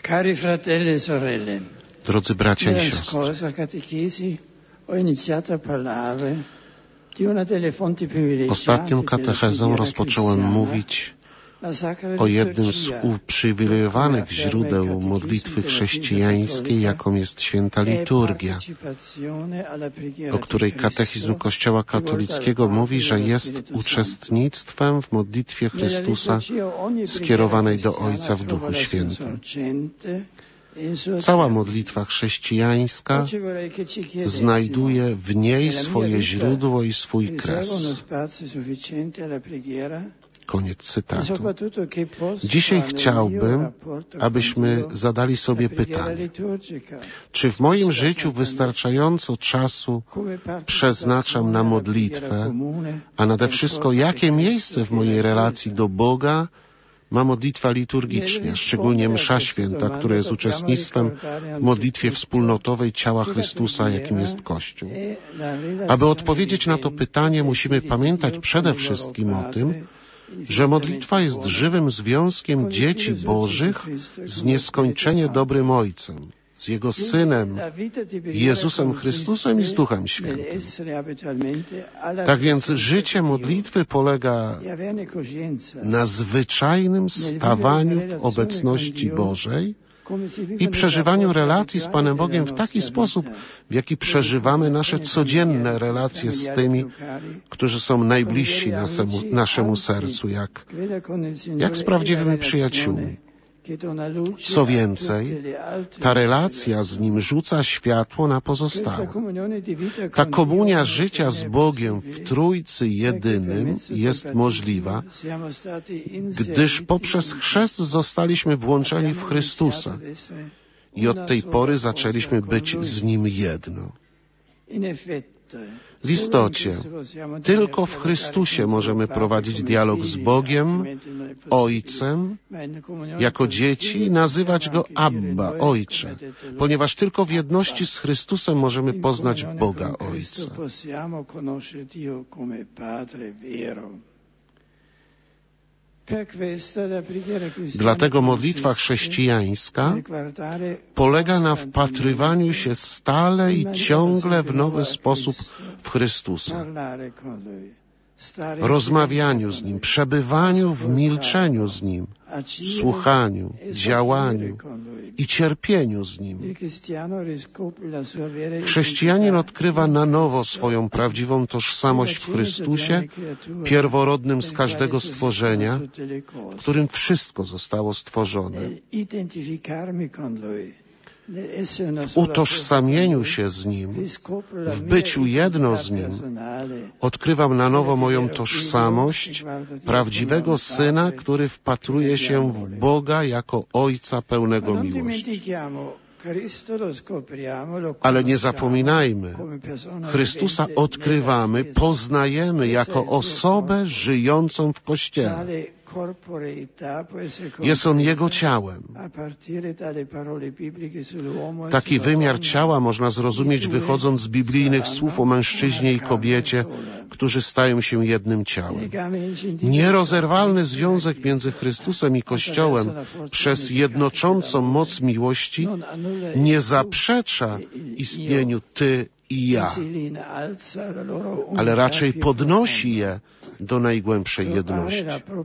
Cari fratelli e sorelle, Drodzy bracia i siostry, ostatnią katechezą rozpocząłem mówić o jednym z uprzywilejowanych źródeł modlitwy chrześcijańskiej, jaką jest święta liturgia, o której katechizm Kościoła katolickiego mówi, że jest uczestnictwem w modlitwie Chrystusa skierowanej do Ojca w Duchu Świętym. Cała modlitwa chrześcijańska znajduje w niej swoje źródło i swój kres. Koniec cytatu. Dzisiaj chciałbym, abyśmy zadali sobie pytanie, czy w moim życiu wystarczająco czasu przeznaczam na modlitwę, a nade wszystko jakie miejsce w mojej relacji do Boga ma modlitwa liturgiczna, szczególnie msza święta, która jest uczestnictwem w modlitwie wspólnotowej ciała Chrystusa, jakim jest Kościół. Aby odpowiedzieć na to pytanie, musimy pamiętać przede wszystkim o tym, że modlitwa jest żywym związkiem dzieci Bożych z nieskończenie dobrym Ojcem, z Jego Synem, Jezusem Chrystusem i z Duchem Świętym. Tak więc życie modlitwy polega na zwyczajnym stawaniu w obecności Bożej i przeżywaniu relacji z Panem Bogiem w taki sposób, w jaki przeżywamy nasze codzienne relacje z tymi, którzy są najbliżsi naszemu sercu, jak z prawdziwymi przyjaciółmi. Co więcej, ta relacja z Nim rzuca światło na pozostałe. Ta komunia życia z Bogiem w Trójcy Jedynym jest możliwa, gdyż poprzez chrzest zostaliśmy włączeni w Chrystusa i od tej pory zaczęliśmy być z Nim jedno. W istocie, tylko w Chrystusie możemy prowadzić dialog z Bogiem, Ojcem, jako dzieci i nazywać Go Abba, Ojcze, ponieważ tylko w jedności z Chrystusem możemy poznać Boga Ojca. Dlatego modlitwa chrześcijańska polega na wpatrywaniu się stale i ciągle w nowy sposób w Chrystusa, rozmawianiu z Nim, przebywaniu w milczeniu z Nim, słuchaniu, działaniu i cierpieniu z Nim. Chrześcijanin odkrywa na nowo swoją prawdziwą tożsamość w Chrystusie, pierworodnym z każdego stworzenia, w którym wszystko zostało stworzone. W utożsamieniu się z Nim, w byciu jedno z Nim, odkrywam na nowo moją tożsamość prawdziwego Syna, który wpatruje się w Boga jako Ojca pełnego miłości. Ale nie zapominajmy, Chrystusa odkrywamy, poznajemy jako osobę żyjącą w Kościele. Jest On Jego ciałem. Taki wymiar ciała można zrozumieć wychodząc z biblijnych słów o mężczyźnie i kobiecie, którzy stają się jednym ciałem. Nierozerwalny związek między Chrystusem i Kościołem przez jednoczącą moc miłości nie zaprzecza istnieniu Ty i ja, ale raczej podnosi je do najgłębszej jedności.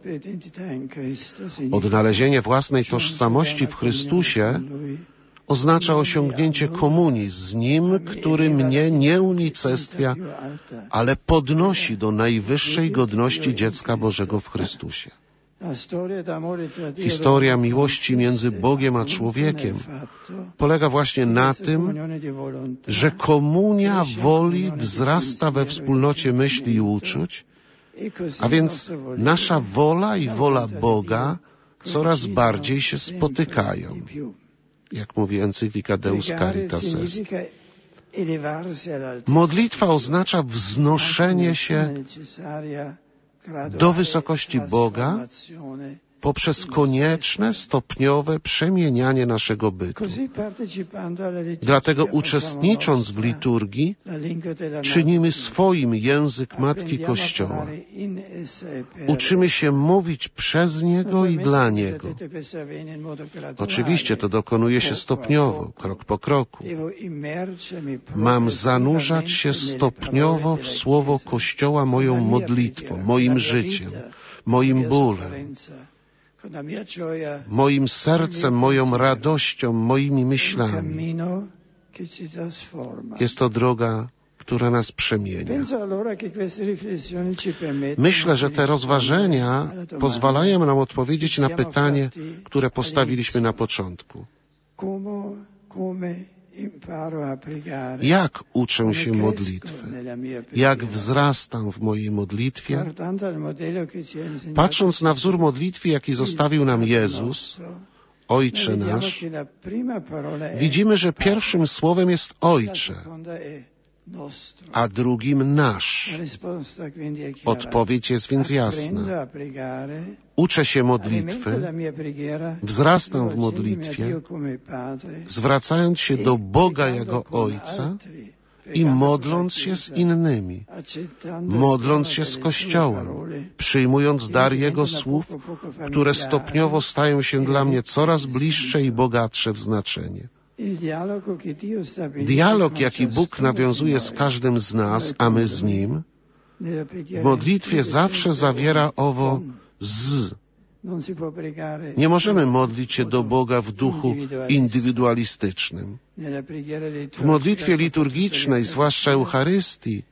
Odnalezienie własnej tożsamości w Chrystusie oznacza osiągnięcie komunii z Nim, który mnie nie unicestwia, ale podnosi do najwyższej godności dziecka Bożego w Chrystusie. Historia miłości między Bogiem a człowiekiem polega właśnie na tym, że komunia woli wzrasta we wspólnocie myśli i uczuć, a więc nasza wola i wola Boga coraz bardziej się spotykają, jak mówi encyklika Deus Caritas Est. Modlitwa oznacza wznoszenie się do wysokości Boga poprzez konieczne, stopniowe przemienianie naszego bytu. Dlatego uczestnicząc w liturgii, czynimy swoim język Matki Kościoła. Uczymy się mówić przez Niego i dla Niego. Oczywiście to dokonuje się stopniowo, krok po kroku. Mam zanurzać się stopniowo w słowo Kościoła moją modlitwą, moim życiem, moim bólem, moim sercem, moją radością, moimi myślami. Jest to droga, która nas przemienia. Myślę, że te rozważenia pozwalają nam odpowiedzieć na pytanie, które postawiliśmy na początku. Jak uczę się modlitwy? Jak wzrastam w mojej modlitwie? Patrząc na wzór modlitwy, jaki zostawił nam Jezus, Ojcze nasz, widzimy, że pierwszym słowem jest Ojcze, a drugim nasz. Odpowiedź jest więc jasna. Uczę się modlitwy, wzrastam w modlitwie, zwracając się do Boga jako Ojca i modląc się z innymi, modląc się z Kościołem, przyjmując dar Jego słów, które stopniowo stają się dla mnie coraz bliższe i bogatsze w znaczenie. Dialog, jaki Bóg nawiązuje z każdym z nas, a my z Nim, w modlitwie zawsze zawiera owo z. Nie możemy modlić się do Boga w duchu indywidualistycznym. W modlitwie liturgicznej, zwłaszcza Eucharystii,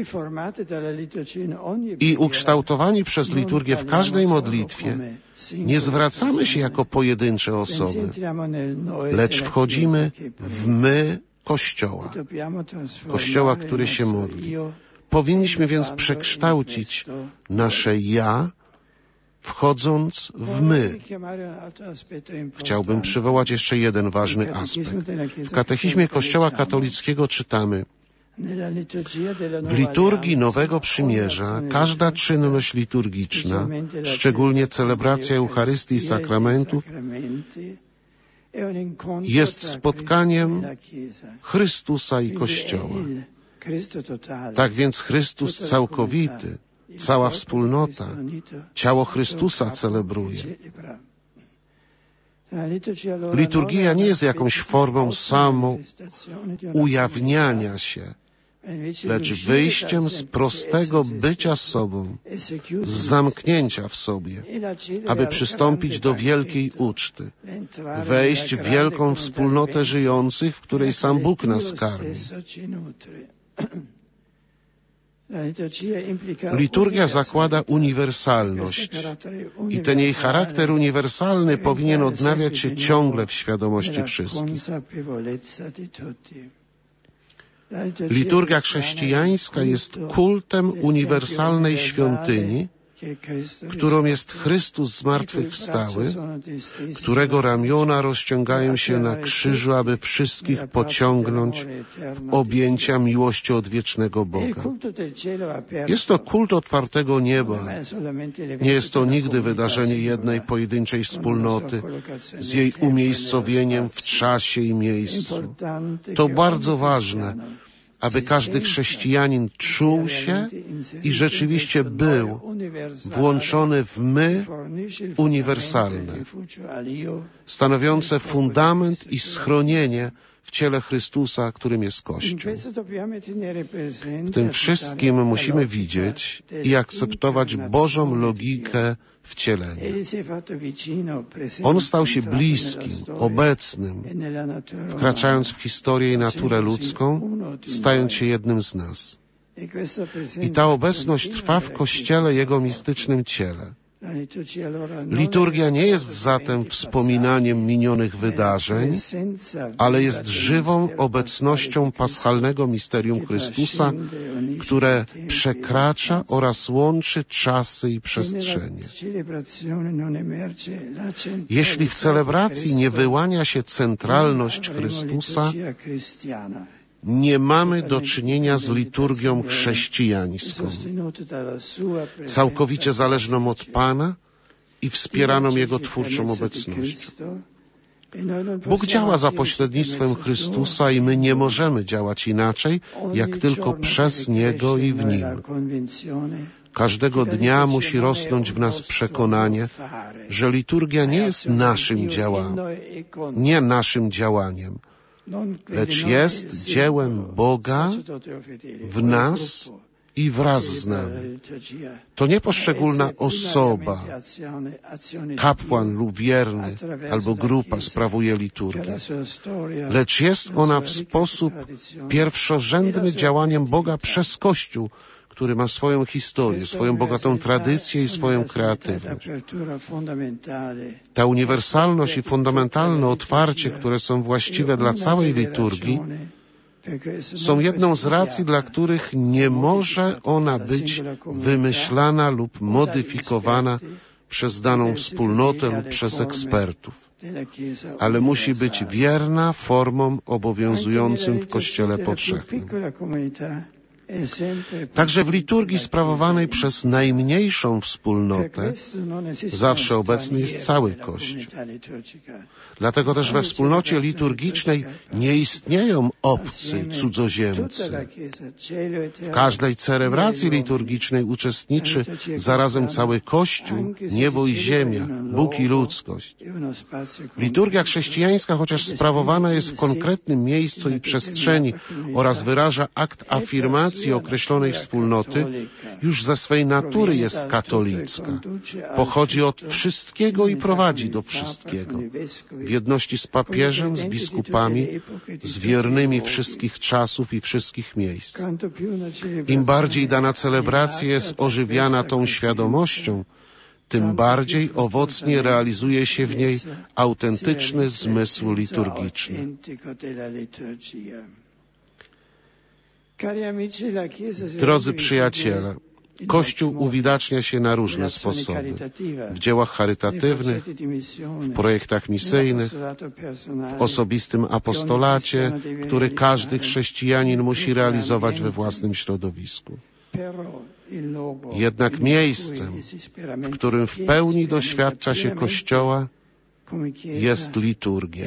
i ukształtowani przez liturgię w każdej modlitwie, nie zwracamy się jako pojedyncze osoby, lecz wchodzimy w my Kościoła, Kościoła, który się modli. Powinniśmy więc przekształcić nasze ja, wchodząc w my. Chciałbym przywołać jeszcze jeden ważny aspekt. W Katechizmie Kościoła katolickiego czytamy: w liturgii Nowego Przymierza każda czynność liturgiczna, szczególnie celebracja Eucharystii i sakramentów, jest spotkaniem Chrystusa i Kościoła. Tak więc Chrystus całkowity, cała wspólnota, ciało Chrystusa celebruje. Liturgia nie jest jakąś formą samoujawniania się, lecz wyjściem z prostego bycia sobą, z zamknięcia w sobie, aby przystąpić do wielkiej uczty, wejść w wielką wspólnotę żyjących, w której sam Bóg nas karmi. Liturgia zakłada uniwersalność i ten jej charakter uniwersalny powinien odnawiać się ciągle w świadomości wszystkich. Liturgia chrześcijańska jest kultem uniwersalnej świątyni, którą jest Chrystus zmartwychwstały, którego ramiona rozciągają się na krzyżu, aby wszystkich pociągnąć w objęcia miłości odwiecznego Boga. Jest to kult otwartego nieba. Nie jest to nigdy wydarzenie jednej pojedynczej wspólnoty z jej umiejscowieniem w czasie i miejscu. To bardzo ważne, aby każdy chrześcijanin czuł się i rzeczywiście był włączony w my uniwersalne, stanowiące fundament i schronienie w ciele Chrystusa, którym jest Kościół. W tym wszystkim musimy widzieć i akceptować Bożą logikę wcielenia. On stał się bliskim, obecnym, wkraczając w historię i naturę ludzką, stając się jednym z nas. I ta obecność trwa w Kościele, Jego mistycznym ciele. Liturgia nie jest zatem wspominaniem minionych wydarzeń, ale jest żywą obecnością paschalnego misterium Chrystusa, które przekracza oraz łączy czasy i przestrzenie. Jeśli w celebracji nie wyłania się centralność Chrystusa, nie mamy do czynienia z liturgią chrześcijańską, całkowicie zależną od Pana i wspieraną Jego twórczą obecnością. Bóg działa za pośrednictwem Chrystusa i my nie możemy działać inaczej, jak tylko przez Niego i w Nim. Każdego dnia musi rosnąć w nas przekonanie, że liturgia nie jest naszym działaniem, lecz jest dziełem Boga w nas i wraz z nami. To nie poszczególna osoba, kapłan lub wierny, albo grupa sprawuje liturgię, lecz jest ona w sposób pierwszorzędny działaniem Boga przez Kościół, który ma swoją historię, swoją bogatą tradycję i swoją kreatywność. Ta uniwersalność i fundamentalne otwarcie, które są właściwe dla całej liturgii, są jedną z racji, dla których nie może ona być wymyślana lub modyfikowana przez daną wspólnotę lub przez ekspertów, ale musi być wierna formom obowiązującym w Kościele powszechnym. Także w liturgii sprawowanej przez najmniejszą wspólnotę zawsze obecny jest cały Kościół. Dlatego też we wspólnocie liturgicznej nie istnieją obcy, cudzoziemcy. W każdej celebracji liturgicznej uczestniczy zarazem cały Kościół, niebo i ziemia, Bóg i ludzkość. Liturgia chrześcijańska, chociaż sprawowana jest w konkretnym miejscu i przestrzeni oraz wyraża akt afirmacji określonej wspólnoty, już ze swej natury jest katolicka. Pochodzi od wszystkiego i prowadzi do wszystkiego. W jedności z papieżem, z biskupami, z wiernymi wszystkich czasów i wszystkich miejsc. Im bardziej dana celebracja jest ożywiana tą świadomością, tym bardziej owocnie realizuje się w niej autentyczny zmysł liturgiczny. Drodzy przyjaciele, Kościół uwidacznia się na różne sposoby. W dziełach charytatywnych, w projektach misyjnych, w osobistym apostolacie, który każdy chrześcijanin musi realizować we własnym środowisku. Jednak miejscem, w którym w pełni doświadcza się Kościoła, jest liturgia.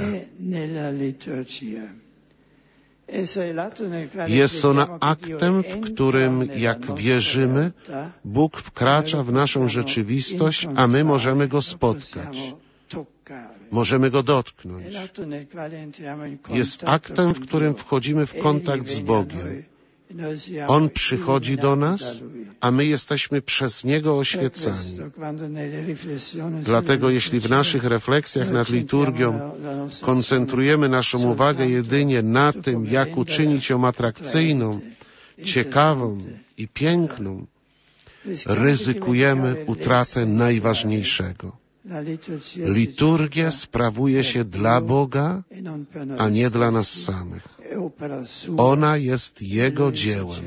Jest ona aktem, w którym, jak wierzymy, Bóg wkracza w naszą rzeczywistość, a my możemy Go spotkać. Możemy Go dotknąć. Jest aktem, w którym wchodzimy w kontakt z Bogiem. On przychodzi do nas, a my jesteśmy przez Niego oświecani. Dlatego jeśli w naszych refleksjach nad liturgią koncentrujemy naszą uwagę jedynie na tym, jak uczynić ją atrakcyjną, ciekawą i piękną, ryzykujemy utratę najważniejszego. Liturgię sprawuje się dla Boga, a nie dla nas samych. Ona jest Jego dziełem.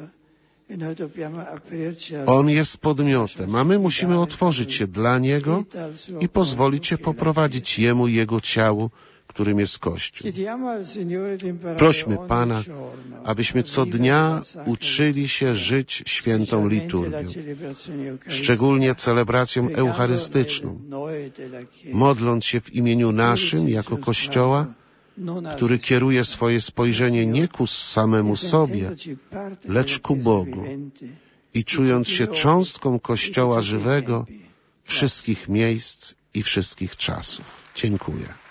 On jest podmiotem, a my musimy otworzyć się dla Niego i pozwolić się poprowadzić Jemu i Jego ciału, którym jest Kościół. Prośmy Pana, abyśmy co dnia uczyli się żyć świętą liturgią, szczególnie celebracją eucharystyczną, modląc się w imieniu naszym jako Kościoła, który kieruje swoje spojrzenie nie ku samemu sobie, lecz ku Bogu i czując się cząstką Kościoła żywego wszystkich miejsc i wszystkich czasów. Dziękuję.